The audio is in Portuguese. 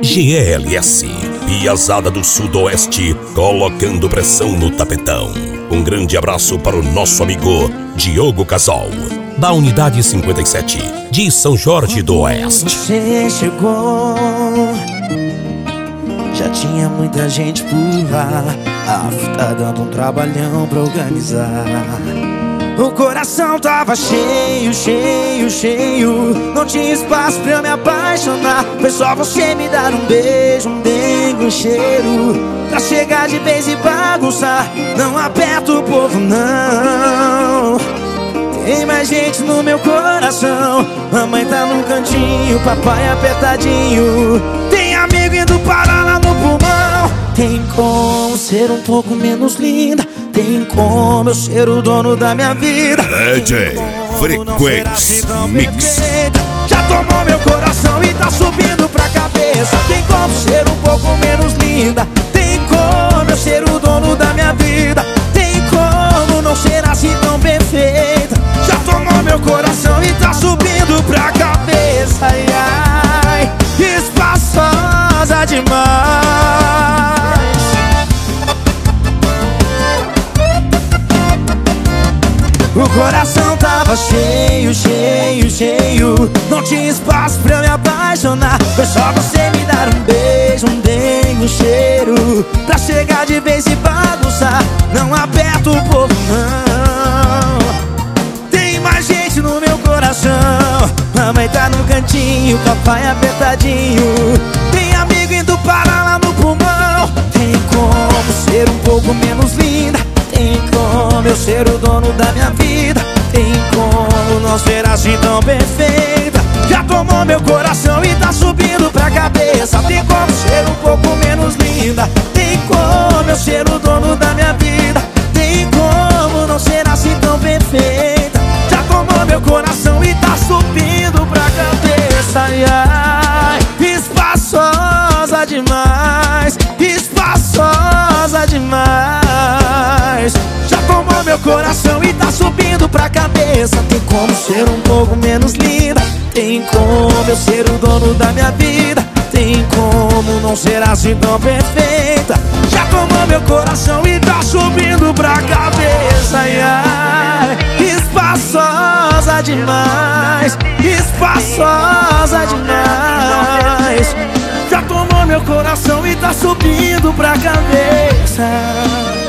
GLS, Piazada do Sudoeste, colocando pressão no tapetão. Um grande abraço para o nosso amigo Diogo Casal, da Unidade 57, de São Jorge do Oeste. Você chegou, já tinha muita gente por lá. A fita dando um trabalhão pra organizar. O coração tava cheio, cheio, cheio. Não tinha espaço pra eu me apaixonar. Foi só você me dar um beijo, um dengue, um cheiro, pra chegar de vez e bagunçar. Não aperta o povo, não. Tem mais gente no meu coração. Mamãe tá num cantinho, papai apertadinho. Tem amigo indo parar lá no pulmão. Tem como ser um pouco menos linda. Tem como eu ser o dono da minha vida. DJ Frequência Mix. Já tomou meu coração e tá subindo pra cabeça. Tem como ser um pouco menos linda. Tem como eu ser o dono da minha vida. Tem como não ser assim tão perfeita. Já tomou meu coração e tá subindo pra cabeça. Ai, ai, espaçosa demais. O coração tava cheio, cheio, cheio. Não tinha espaço pra eu me apaixonar. Foi só você me dar um beijo, um dengue, um cheiro, pra chegar de vez e bagunçar. Não aperta o povo, não. Tem mais gente no meu coração. Mamãe tá no cantinho, papai apertadinho. Tem amigo indo parar lá no pulmão. Tem como ser um pouco menos linda. Tem como eu ser o dono da minha vida. Tem como não ser assim tão perfeita. Já tomou meu coração e tá subindo pra cabeça. Tem como ser um pouco menos linda. Tem como eu ser o dono da minha vida. Tem como não ser assim tão perfeita. Já tomou meu coração e tá subindo pra cabeça. Ai, ai, espaçosa demais. Espaçosa demais. Já tomou meu coração e tá subindo pra cabeça. Tem como ser um pouco menos linda. Tem como eu ser o dono da minha vida. Tem como não ser assim tão perfeita. Já tomou meu coração e tá subindo pra cabeça. Ai, ai, espaçosa demais. Espaçosa demais. Já tomou meu coração e tá subindo pra cabeça.